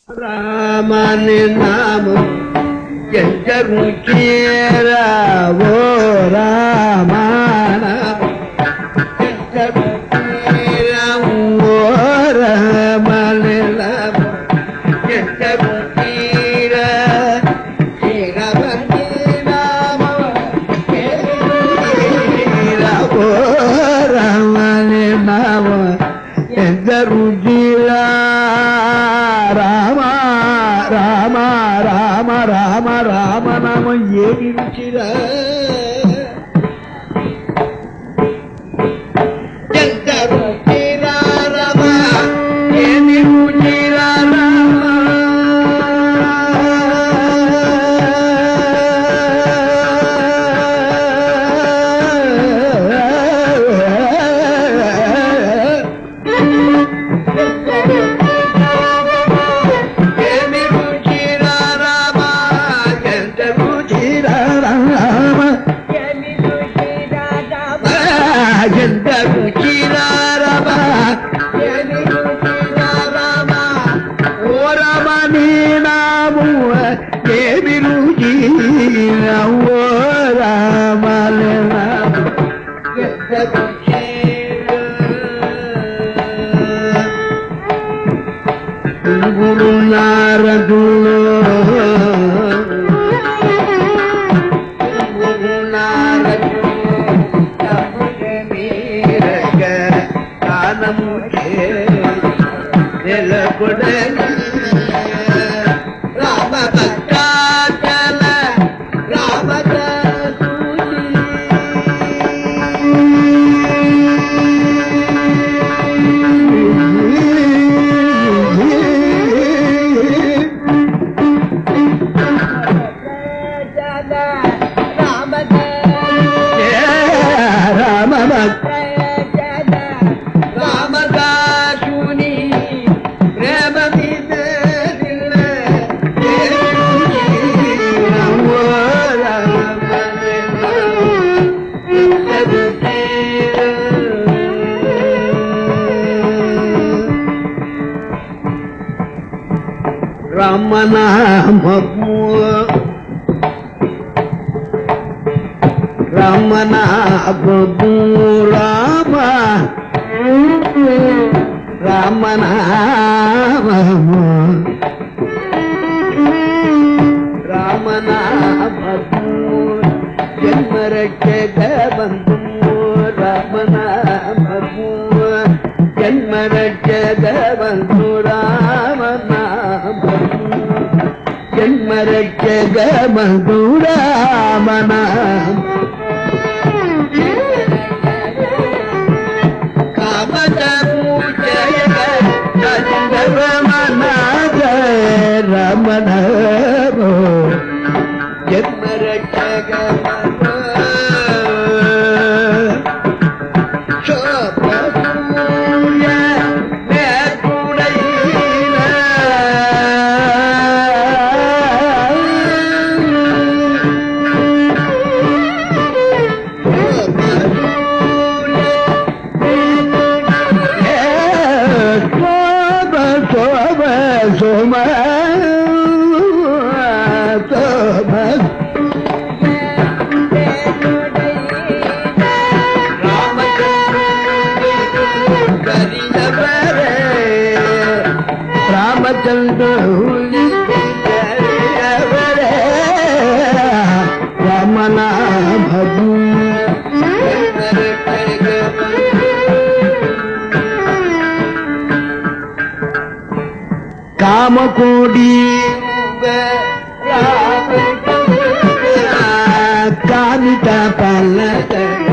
ராமனி நாமம் எஞ்சருக்கீரவோ ராமன எஞ்சருக்கீரவோ ராமனிலம் எஞ்சருக்கீர கீரவனி நாமம் எஞ்சருக்கீரவோ ராமனி நாமம் எஞ்சருக்கீரா ராம ராம ராம ராம ராம நாம ஏறி ருச்சிர எந்த ருச்சிர ராம ஏறி ருச்சிர ராம குரு நாரதுலோ குரு நாரதுலோ மீரக கானமுகே நிலகுடனே ராம பக்தாச்சல ராமத ராமநாமமு ராமநாமமு ராம ராமநாமமு ராமநாமமு ஜன்மரட்சக பந்து ராமநாமமு ஜன்மரட்சக பந்து ராமநாமமு ஜன்மரட்சக பந்து ராமநாம காமத பூஜய ரமநாத ரமணோ ஜன்மரட்சக காமகோடி காமித பல்லத